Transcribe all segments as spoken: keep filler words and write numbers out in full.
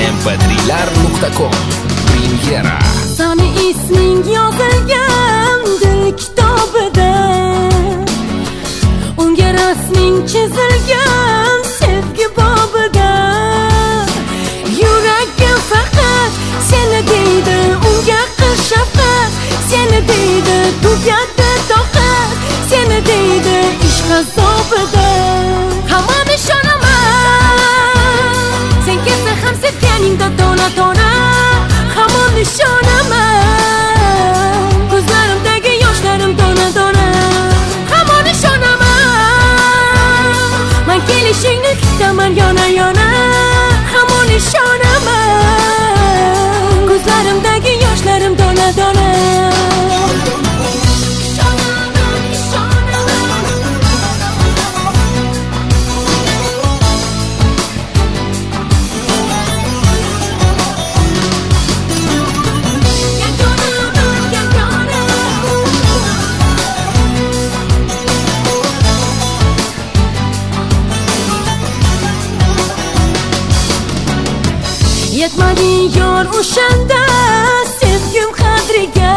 em p trilar nuqta com Premyera. Sani isming yozilgan dil kitobida, unga rasming chizilgan sevgi bobida. Yuragim faqat seni deydi, unga qil shafqat seni deydi, tugadi toqat seni deydi, ishq azobida. Hamon ishonaman sen kelsa ham sevganingda dona dona, hamon ishonaman ko'zlarimdagi yoshlarim dona dona. Hamon ishonaman men kelishingni kutaman yona yona. Hamon ishonaman ko'zlarimdagi yoshlarim dona dona. Yetmading yor o'shanda sevgim qadriga,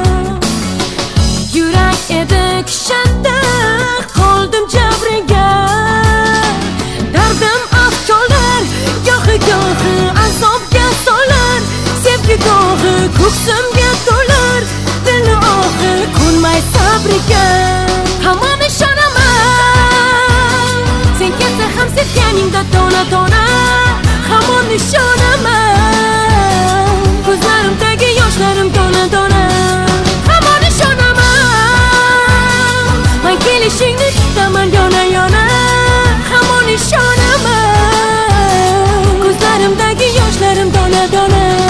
yurak edi kishanda qoldim jabriga. Dardim afkolar gohi gohi azobga solar, sevgi gohi ko'ksimga to'lar, dilni ohi ko'nmay sabriga. Hamon ishonaman sen kelsa ham sevganingda dona dona. Hamon ishonaman ko'zlarimdagi yoshlarim dona dona. Hamon ishonaman men kelishingni kutaman yona yona. Hamon ishonaman ko'zlarimdagi yoshlarim dona dona.